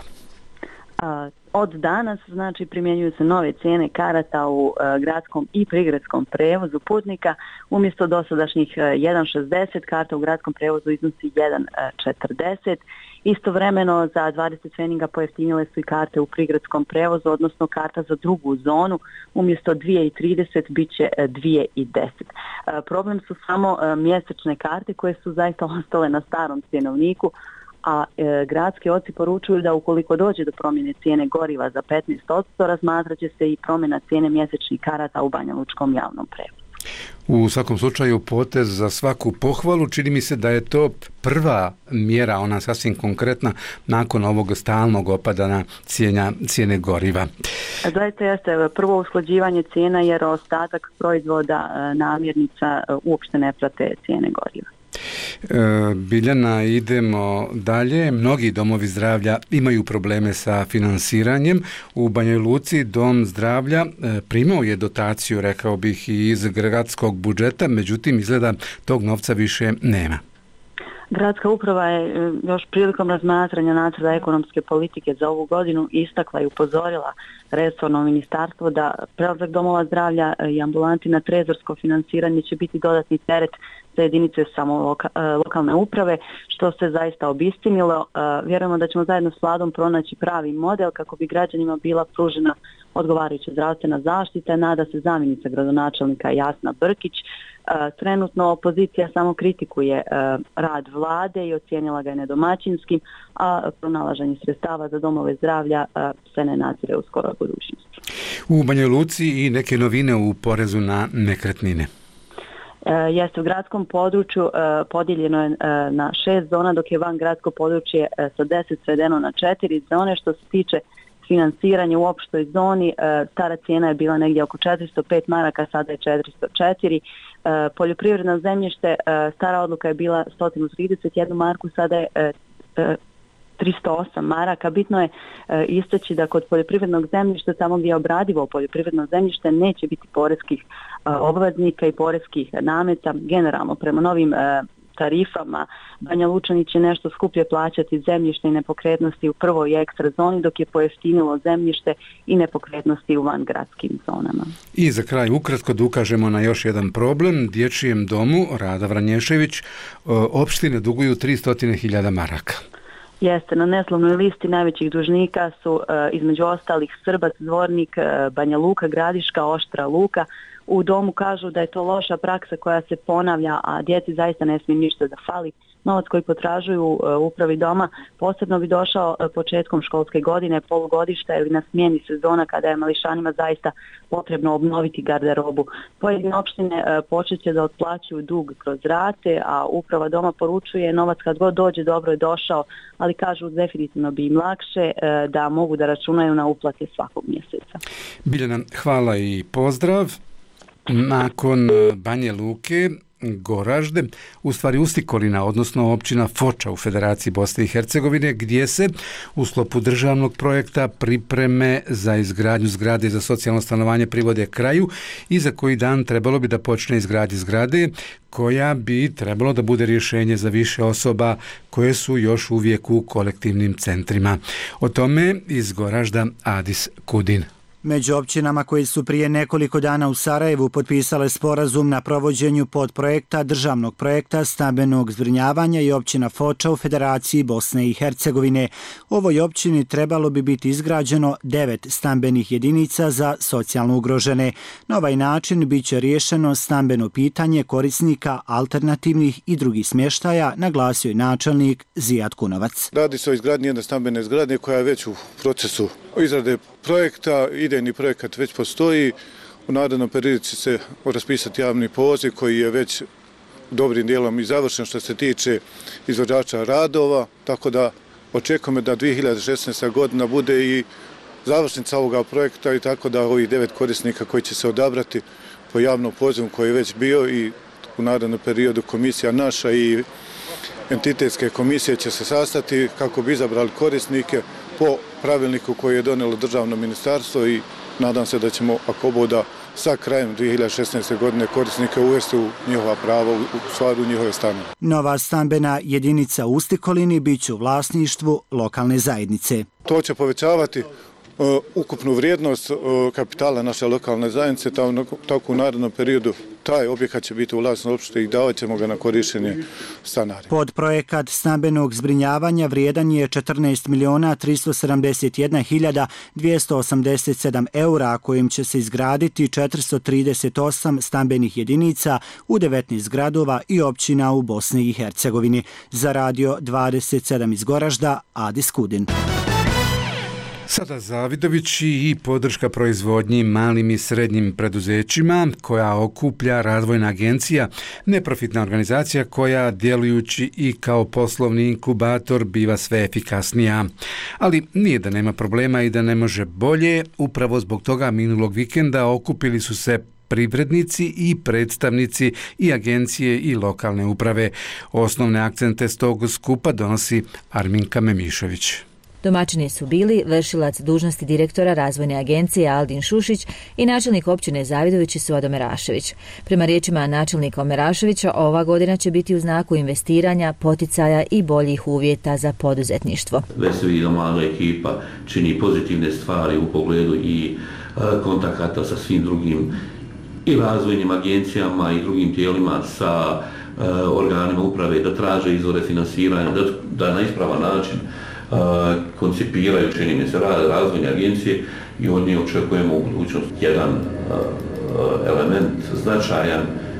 S6: Od danas, znači, primjenjuju se nove cijene karata u gradskom i prigradskom prevozu putnika. Umjesto dosadašnjih 1,60 karta u gradskom prevozu iznosi 1,40. Istovremeno za 20 pfeninga pojeftinile su i karte u prigradskom prevozu, odnosno karta za drugu zonu umjesto 2,30 bit će 2,10. Problem su samo mjesečne karte koje su zaista ostale na starom cjenovniku, a gradski oci poručuju da ukoliko dođe do promjene cijene goriva za 15%, razmatrat će se i promjena cijene mjesečnih karata u banjalučkom javnom prevozu.
S1: U svakom slučaju potez za svaku pohvalu. Čini mi se da je to prva mjera, ona sasvim konkretna, nakon ovog stalnog opadanja cijene goriva.
S6: Zaista jeste prvo usklađivanje cijena jer ostatak proizvoda namirnica uopšte ne prate cijene goriva.
S1: Biljana, idemo dalje. Mnogi domovi zdravlja imaju probleme sa finansiranjem. U Banjoj Luci dom zdravlja primao je dotaciju, rekao bih, i iz gradskog budžeta, međutim izgleda tog novca više nema.
S6: Gradska uprava je još prilikom razmatranja nacrta ekonomske politike za ovu godinu istakla i upozorila resorno ministarstvo da prelazak domova zdravlja i ambulanti na trezorsko finansiranje će biti dodatni teret za jedinice samo lokalne uprave, što se zaista obistinilo. Vjerujemo da ćemo zajedno s vladom pronaći pravi model kako bi građanima bila pružena odgovarajuća zdravstvena zaštita. Nada se zamjenica gradonačelnika Jasna Brkić. Trenutno opozicija samo kritikuje rad vlade i ocijenila ga je nedomaćinskim, a pronalaženje sredstava za domove zdravlja se ne nadzire u skoroj budućnosti.
S1: U Banjoj Luci i neke novine u porezu na nekretnine.
S6: Jeste, u gradskom području podijeljeno je na 6 zona, dok je van gradsko područje sa 10 svedeno na 4 zone. Što se tiče financiranja u opštoj zoni, stara cijena je bila negdje oko 405 maraka, sada je 404. Poljoprivredno zemljište, stara odluka je bila 131 marku, sada je 308 maraka. Bitno je istaći da kod poljoprivrednog zemljišta, tamo gdje je obradivo poljoprivredno zemljište, neće biti poreskih obveznika i poreskih nameta. Generalno, prema novim tarifama, Banja Lučani će nešto skuplje plaćati zemljište i nepokretnosti u prvoj i ekstra zoni, dok je pojeftinilo zemljište i nepokretnosti u vangradskim zonama.
S1: I za kraj ukratko da ukažemo na još jedan problem. Dječjem domu Rada Vranješević opštine duguju 300.000 maraka.
S6: Jeste, na neslovnoj listi najvećih dužnika su između ostalih Srbac, Zvornik, Banja Luka, Gradiška, Oštra Luka. U domu kažu da je to loša praksa koja se ponavlja, a djeci zaista ne smije ništa da fali. Novac koji potražuju upravi doma posebno bi došao početkom školske godine, polugodišta ili na smjeni sezona kada je mališanima zaista potrebno obnoviti garderobu. Pojedine opštine počet će da otplaćuju dug kroz rate, a uprava doma poručuje novac kad god dođe dobro je došao, ali kažu definitivno bi im lakše da mogu da računaju na uplate svakog mjeseca.
S1: Biljana, hvala i pozdrav. Nakon Banje Luke Goražde, u stvari Ustikolina, odnosno općina Foča u Federaciji Bosne i Hercegovine, gdje se u sklopu državnog projekta pripreme za izgradnju zgrade za socijalno stanovanje privode kraju i za koji dan trebalo bi da počne izgradnja zgrade koja bi trebalo da bude rješenje za više osoba koje su još uvijek u kolektivnim centrima. O tome iz Goražda Adis Kudin.
S9: Među općinama koji su prije nekoliko dana u Sarajevu potpisale sporazum na provođenju podprojekta državnog projekta stambenog zbrinjavanja i općina Foča u Federaciji Bosne i Hercegovine. U ovoj općini trebalo bi biti izgrađeno 9 stambenih jedinica za socijalno ugrožene. Na ovaj način bit će riješeno stambeno pitanje korisnika alternativnih i drugih smještaja, naglasio je načelnik Zijad Kunovac.
S10: Radi se o izgradnji jedne stambene zgrade koja je već u procesu izrade projekta. Idejni projekat već postoji. U narednom periodu će se raspisati javni poziv koji je već dobrim dijelom i završen što se tiče izvođača radova, tako da očekujemo da 2016. godina bude i završnica ovoga projekta i tako da ovih 9 korisnika koji će se odabrati po javnom pozivu koji je već bio i u narednom periodu komisija naša i entitetske komisije će se sastati kako bi izabrali korisnike po pravilniku koji je donijelo državno ministarstvo i nadam se da ćemo, ako boda, sa krajem 2016. godine korisnike uvesti u njihova prava, u stvari u njihove stanove.
S9: Nova stambena jedinica u Ustikolini bit će u vlasništvu lokalne zajednice.
S10: To će povećavati ukupnu vrijednost kapitala naše lokalne zajednice, tako u narednom periodu taj objekat će biti u vlasništvu opštine i davat ćemo ga na korištenje stanarima.
S9: Podprojekat stambenog zbrinjavanja vrijedan je 14.371.287 eura, kojim će se izgraditi 438 stambenih jedinica u 19 gradova i općina u Bosni i Hercegovini. Za Radio 27 iz Goražda, Adis Kudin.
S1: Sada Zavidovići i podrška proizvodnji malim i srednjim preduzećima koja okuplja Razvojna agencija, neprofitna organizacija koja djelujući i kao poslovni inkubator biva sve efikasnija. Ali nije da nema problema i da ne može bolje, upravo zbog toga minulog vikenda okupili su se privrednici i predstavnici i agencije i lokalne uprave. Osnovne akcente s tog skupa donosi Arminka Memišović.
S12: Domaćini su bili vršilac dužnosti direktora Razvojne agencije Aldin Šušić i načelnik općine Zavidovići Suado Merašević. Prema riječima načelnika Meraševića, ova godina će biti u znaku investiranja, poticaja i boljih uvjeta za poduzetništvo.
S14: Veseli da mlada ekipa čini pozitivne stvari u pogledu i kontakata sa svim drugim i razvojnim agencijama i drugim tijelima, sa organima uprave, da traže izvore finansiranja, da na ispravan način koncipiraju, čini mi se, razvojne agencije i od nje očekujemo u budućnosti jedan element značajan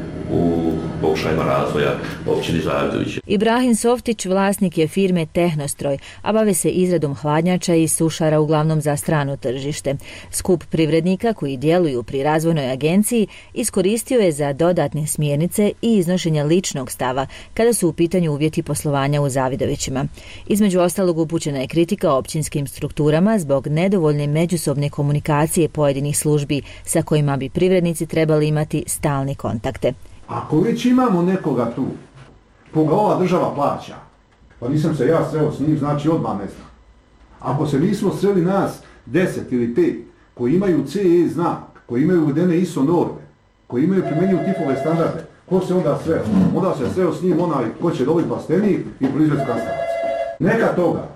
S14: u pokušajima razvoja općine Zavidovići.
S12: Ibrahim Softić vlasnik je firme Tehnostroj, a bave se izradom hladnjača i sušara uglavnom za strano tržište. Skup privrednika koji djeluju pri Razvojnoj agenciji iskoristio je za dodatne smjernice i iznošenja ličnog stava kada su u pitanju uvjeti poslovanja u Zavidovićima. Između ostalog upućena je kritika općinskim strukturama zbog nedovoljne međusobne komunikacije pojedinih službi sa kojima bi privrednici trebali imati stalne kontakte.
S15: Ako već imamo nekoga tu, koga ova država plaća, pa nisam se ja sreo s njim, znači odmah ne znam. Ako se nismo sreli nas 10 ili 5 koji imaju CE znak, koji imaju uvedene ISO norme, koji imaju primjenjivu tipove standarde, ko se onda sreo? Onda se sreo s njim onaj ko će dobiti plastenik i proizvesti krastavac. Neka toga.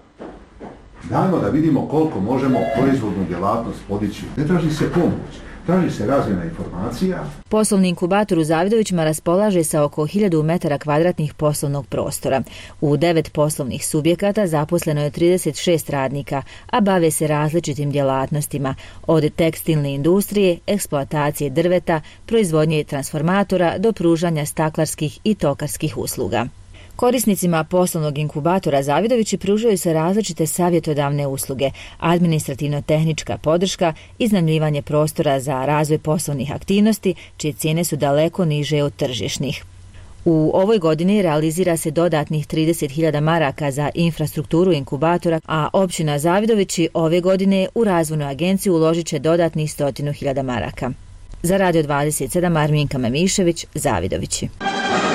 S15: Dajmo da vidimo koliko možemo proizvodnu djelatnost podići. Ne traži se pomoć. Traži se razmjena informacija.
S12: Poslovni inkubator u Zavidovićima raspolaže sa oko 1000 metara kvadratnih poslovnog prostora. U 9 poslovnih subjekata zaposleno je 36 radnika, a bave se različitim djelatnostima, od tekstilne industrije, eksploatacije drveta, proizvodnje transformatora do pružanja staklarskih i tokarskih usluga. Korisnicima poslovnog inkubatora Zavidovići pružaju se različite savjetodavne usluge, administrativno-tehnička podrška, iznajmljivanje prostora za razvoj poslovnih aktivnosti, čije cijene su daleko niže od tržišnih. U ovoj godini realizira se dodatnih 30.000 maraka za infrastrukturu inkubatora, a općina Zavidovići ove godine u Razvojnu agenciju uložit će dodatnih 100.000 maraka. Za Radio 27 Arminka Memišević, Zavidovići.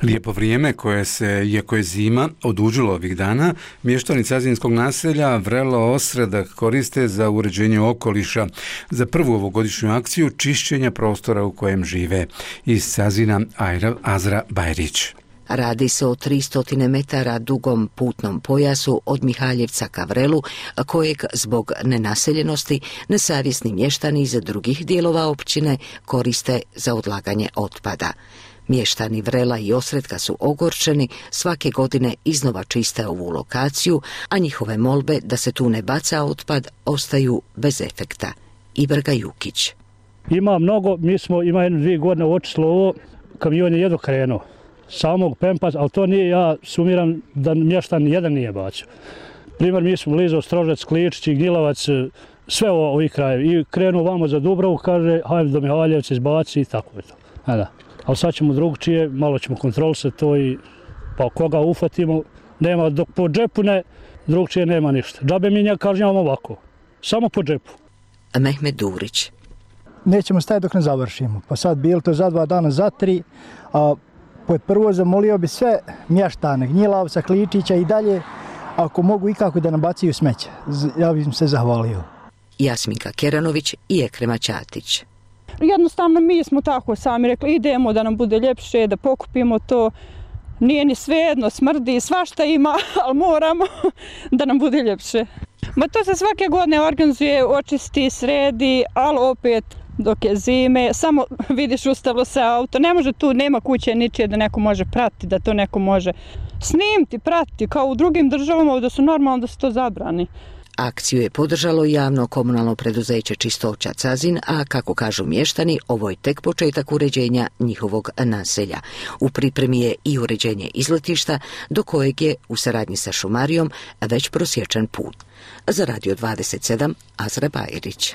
S1: Lijepo vrijeme koje se, iako je zima, odužilo ovih dana, mještani cazinskog naselja Vrelo Osredak koriste za uređenje okoliša za prvu ovogodišnju akciju čišćenja prostora u kojem žive. Iz Cazina Azra Bajrić.
S8: Radi se o 300 metara dugom putnom pojasu od Mihaljevca ka Vrelu, kojeg zbog nenaseljenosti nesavjesni mještani iz drugih dijelova općine koriste za odlaganje otpada. Mještani Vrela i Osretka su ogorčeni, svake godine iznova čiste ovu lokaciju, a njihove molbe da se tu ne baca otpad ostaju bez efekta. Ibrga Jukić.
S18: Ima mnogo, mi smo ima 1-2 godine očistilo ovo, kamion je jedno krenuo. Samog Pempas, ali to nije, ja sumiram da mještan jedan nije bacio. Primjer, mi smo blizu Strožec, Kličić i Gnjilavac, sve ovi krajevi. I krenu vamo za Dubravu, kaže, hajde do Mihaljevca izbaci i tako je to. Da. Ali sad ćemo drugčije, malo ćemo kontrolisati to i pa koga ufatimo, nema, dok po džepu ne, drugčije nema ništa. Džabe mi njega kažnjavamo ovako, samo po džepu.
S8: Mehmed Durić.
S19: Nećemo stajati dok ne završimo, pa sad bilo to za 2 dana, za 3, a prvo zamolio bi sve mještane Gnjilavca, Kličića i dalje, ako mogu ikako da nabaciju smeće. Ja bih im se zahvalio.
S8: Jasminka Keranović i Ekrema Ćatić.
S20: Jednostavno mi smo tako sami rekli, idemo da nam bude ljepše, da pokupimo to. Nije ni svejedno, smrdi, svašta ima, ali moramo da nam bude ljepše. Ma to se svake godine organizuje, očisti, sredi, ali opet dok je zime, samo vidiš ustalo se auto, ne može tu, nema kuće ničije da neko može pratiti, da to neko može snimiti, pratiti, kao u drugim državama da su normalno da se to zabrani.
S8: Akciju je podržalo javno komunalno preduzeće Čistoća Cazin, a kako kažu mještani, ovo je tek početak uređenja njihovog naselja. U pripremi je i uređenje izletišta, do kojeg je u saradnji sa šumarijom već prosječen put. Za Radio 27, Azra Bajrić.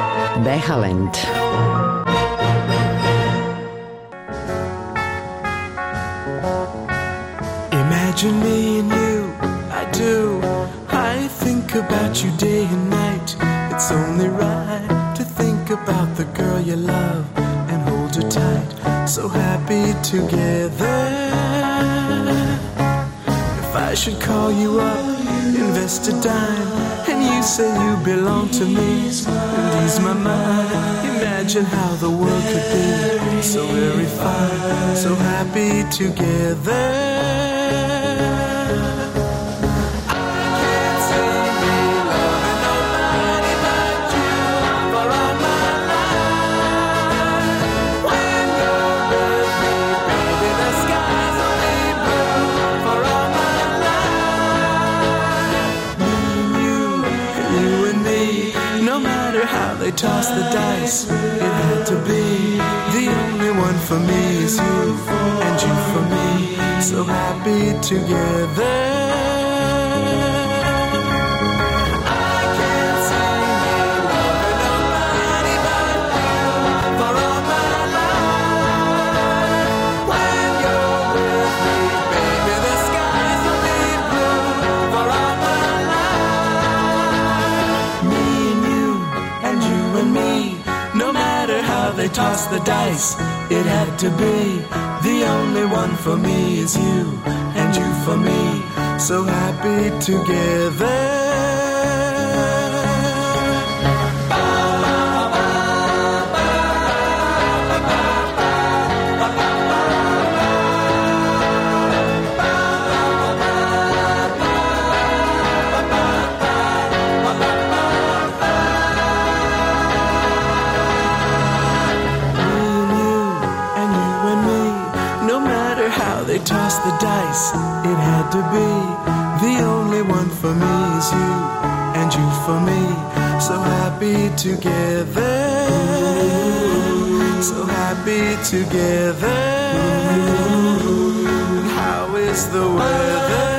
S3: Behalend.
S22: Imagine me and you, I do. I think about you day and night. It's only right to think about the girl you love and hold her tight. So happy together. If I should call you up, invest a dime, and you say you belong to me and ease my mind. Imagine how the world could be so very fine, so happy together. They tossed the dice, it had to be. The only one for me is you, and you for me, so happy together. They tossed the dice, it had to be. The only one for me is you, and you for me, so happy together. They tossed the dice, it had to be. The only one for me is you, and you for me, so happy together. So happy together. How is the weather?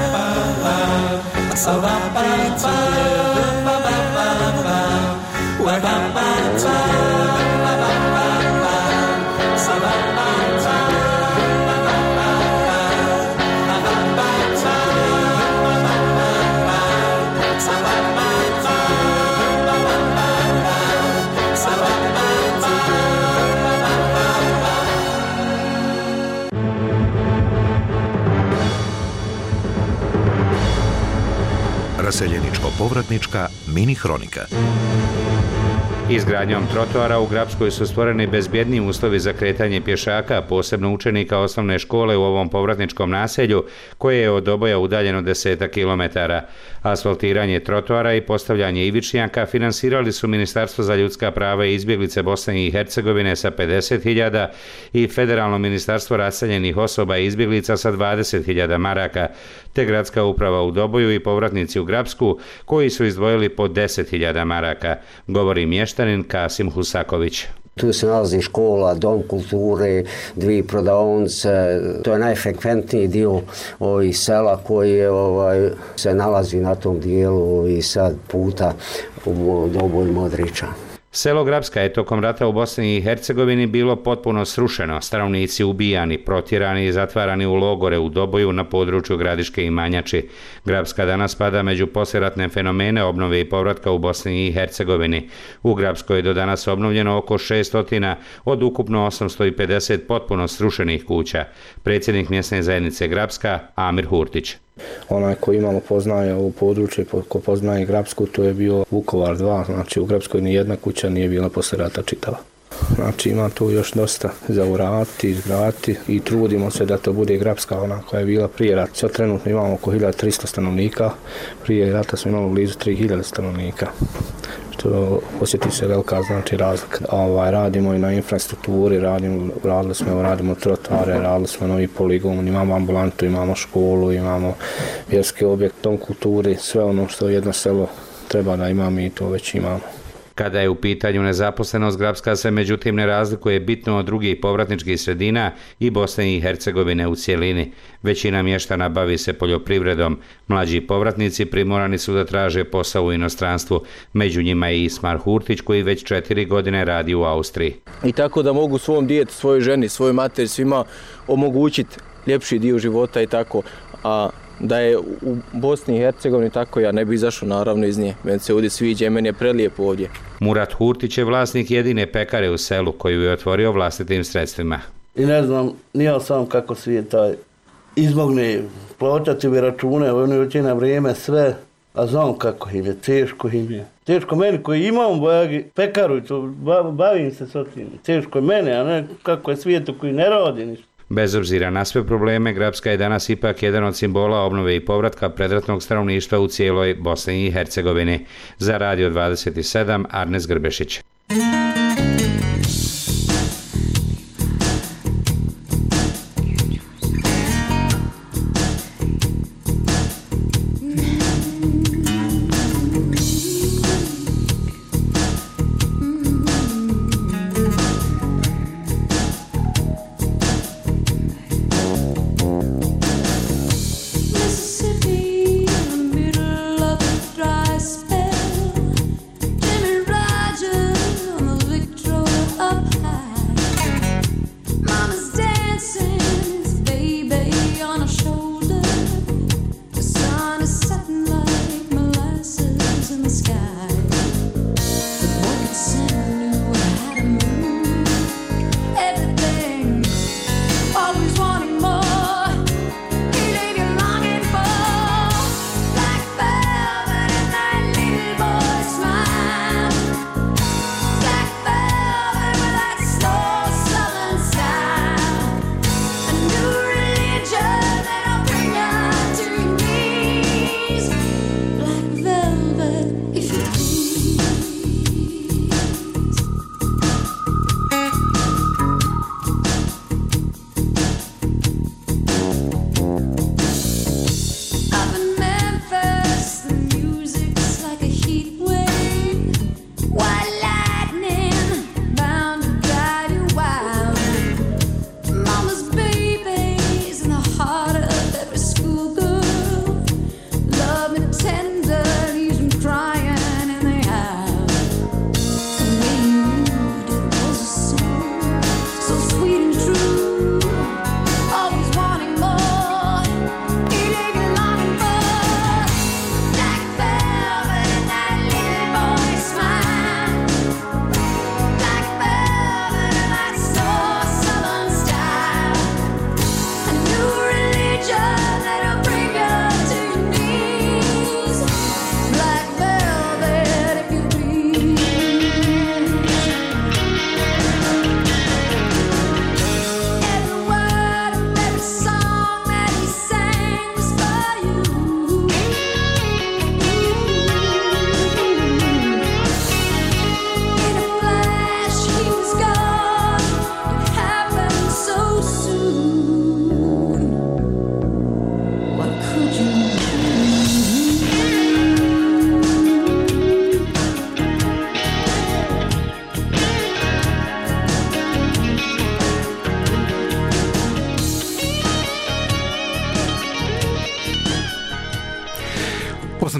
S22: So happy together. We're happy together. So happy together.
S2: povratnička mini hronika.
S4: Izgradnjom trotoara u Grapskoj su stvoreni bezbjedniji uslovi za kretanje pješaka, posebno učenika osnovne škole u ovom povratničkom naselju, koje je od Doboja udaljeno 10 kilometara. Asfaltiranje trotoara i postavljanje ivičnjaka finansirali su Ministarstvo za ljudska prava i izbjeglice Bosne i Hercegovine sa 50.000 i Federalno ministarstvo raseljenih osoba i izbjeglica sa 20.000 maraka, te gradska uprava u Doboju i povratnici u Grapsku, koji su izdvojili po 10.000 maraka, govori mještanin Kasim Husaković.
S17: Tu se nalazi škola, dom kulture, 2 prodavnice. To je najfrekventniji dio ovih sela koji se nalazi na tom dijelu i sad puta u Doboj Modrića.
S4: Selo Grapska je tokom rata u Bosni i Hercegovini bilo potpuno srušeno, stanovnici ubijani, protjerani i zatvarani u logore u Doboju na području Gradiške i Manjači. Grapska danas spada među poslijeratne fenomene obnove i povratka u Bosni i Hercegovini. U Grapskoj je do danas obnovljeno oko 600 od ukupno 850 potpuno srušenih kuća. Predsjednik mjesne zajednice Grapska, Amir Hurtić.
S21: Onaj koji imamo poznaje ovo područje, ko poznaje Grapsku, to je bio Vukovar 2, znači u Grapskoj ni jedna kuća nije bila posle rata čitava. Znači ima tu još dosta za uraditi, izgraditi i trudimo se da to bude Grapska, ona koja je bila prije rata. Sad trenutno imamo oko 1300 stanovnika, prije rata smo imali blizu 3000 stanovnika. Što osjeti se velika znači razlika. Radimo i na infrastrukturi, radimo trotare, radili smo novi poligon, imamo ambulantu, imamo školu, imamo vjerski objekt, dom kulturi, sve ono što jedno selo treba da ima, mi to već imamo.
S4: Kada je u pitanju nezaposlenost, Grapska se međutim ne razlikuje bitno od drugih povratničkih sredina i Bosne i Hercegovine u cjelini. Većina mještana bavi se poljoprivredom. Mlađi povratnici primorani su da traže posao u inostranstvu. Među njima je Ismar Hurtić koji već 4 godine radi u Austriji.
S23: I tako da mogu svom djetetu, svojoj ženi, svojoj materi, svima omogućiti ljepši dio života i tako. A da je u Bosni i Hercegovini tako, ja ne bi izašao naravno iz nje. Meni se ovdje sviđa i meni je prelijepo ovdje.
S4: Murat Hurtić je vlasnik jedine pekare u selu koju je otvorio vlastitim sredstvima.
S24: I ne znam, nije sam kako svijet taj izmogne plaćati ove račune, oni ući na vrijeme sve, a znam kako im je, teško im je. Teško meni koji imam bojagi pekaru i to bavim se s tim. Teško je mene, a ne kako je svijetu koji ne radi ništa.
S4: Bez obzira na sve probleme, Grapska je danas ipak jedan od simbola obnove i povratka predratnog stanovništva u cijeloj Bosni i Hercegovini. Za Radio 27, Arnes Grbešić.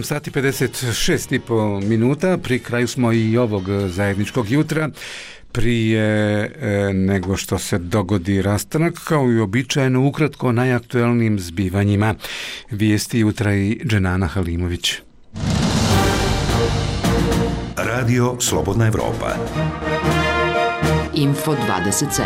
S1: 8 sati 56,5 minuta, pri kraju smo i ovog zajedničkog jutra. Prije nego što se dogodi rastanak, kao i običajno ukratko o najaktuelnijim zbivanjima. Vijesti jutra i Dženana Halimović.
S2: Radio Slobodna Evropa.
S8: Info 27.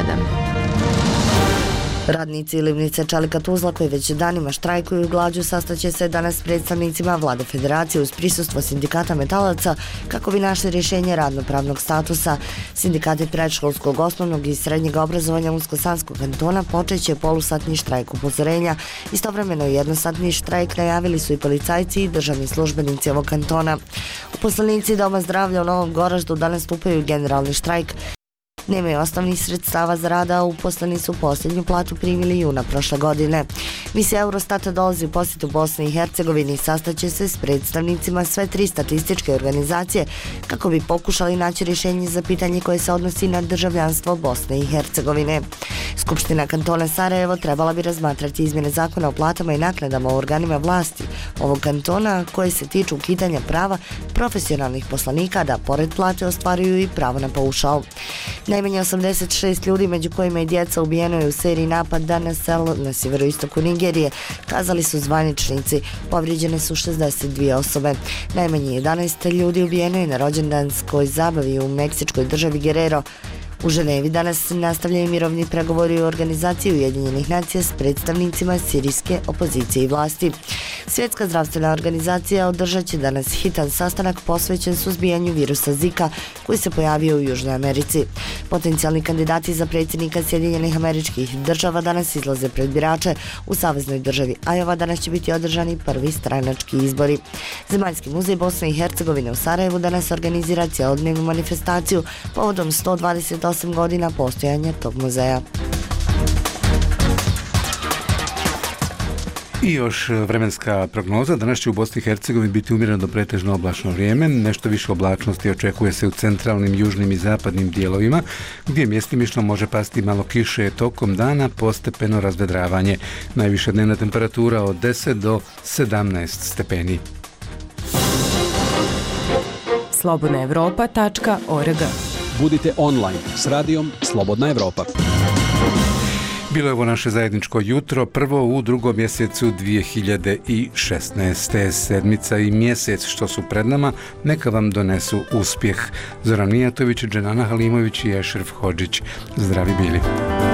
S5: Radnici Livnice Čelika Tuzla koji već danima štrajkuju i glađu sastaće se danas s predstavnicima Vlade Federacije uz prisustvo sindikata metalaca kako bi našli rješenje radnopravnog statusa. Sindikati predškolskog, osnovnog i srednjeg obrazovanja Unsko-Sanskog kantona počeće polusatni štrajk upozorenja. Istovremeno jednosatni štrajk najavili su i policajci i državni službenici ovog kantona. Uposlenici Doma zdravlja u Novom Goraždu danas stupaju generalni štrajk. Nemaju osnovnih sredstava za rada, a uposleni su posljednju platu primili juna prošle godine. Misija Eurostata dolazi u posjetu Bosne i Hercegovini i sastaće se s predstavnicima sve 3 statističke organizacije kako bi pokušali naći rješenje za pitanje koje se odnosi na državljanstvo Bosne i Hercegovine. Skupština kantona Sarajevo trebala bi razmatrati izmjene zakona o platama i naknadama u organima vlasti ovog kantona koje se tiču ukidanja prava profesionalnih poslanika da pored plate ostvaruju i pravo na paušal. Najmanje 86 ljudi, među kojima i djeca, ubijeno je u seriji napada na selo na sjeveroistoku Nigerije, kazali su zvaničnici. Povrijeđene su 62 osobe. Najmanje 11 ljudi ubijeno je na rođendanskoj zabavi u meksičkoj državi Guerrero. U Ženevi danas nastavljaju mirovni pregovori u organizaciji Ujedinjenih nacija s predstavnicima sirijske opozicije i vlasti. Svjetska zdravstvena organizacija održat će danas hitan sastanak posvećen suzbijanju virusa Zika koji se pojavio u Južnoj Americi. Potencijalni kandidati za predsjednika Sjedinjenih Američkih Država danas izlaze pred birače. U saveznoj državi Iowa danas će biti održani prvi stranački izbori. Zemaljski muzej Bosne i Hercegovine u Sarajevu danas organizira cjelodnevnu manifestaciju povodom 128 godina postojanja tog muzeja.
S1: I još vremenska prognoza. Danas će u Bosni i Hercegovini biti umjereno do pretežno oblačno vrijeme. Nešto više oblačnosti očekuje se u centralnim, južnim i zapadnim dijelovima, gdje mjestimično može pasti malo kiše tokom dana, postepeno razvedravanje. Najviša dnevna temperatura od 10 do 17 stepeni.
S7: slobodnaevropa.org. Budite online s radijom Slobodna Evropa.
S1: Bilo je ovo naše zajedničko jutro, prvo u drugom mjesecu 2016. Sedmica i mjesec što su pred nama, neka vam donesu uspjeh. Zoran Mijatović, Dženana Halimović i Ešref Hodžić. Zdravi bili.